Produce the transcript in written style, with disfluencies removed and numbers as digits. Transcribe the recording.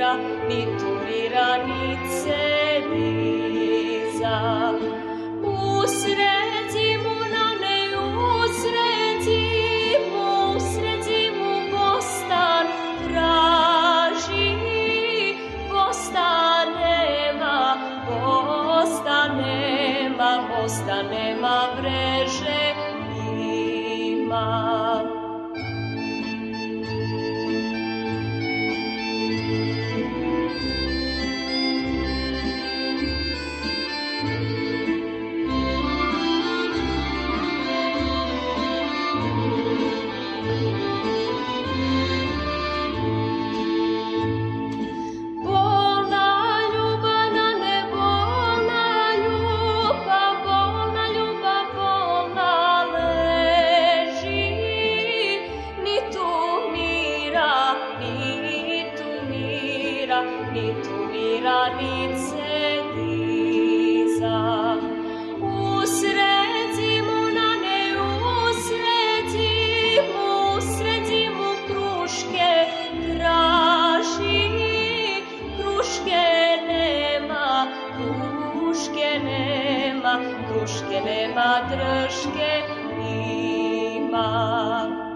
ni turira, ni cediza. Usred zimu na neju, usred zimu bostan traži, bostan nema, vreže ima. Ni turira, ni cediza. Usred zimu na neju, usred zimu kruške traži, kruške nema, drške ima.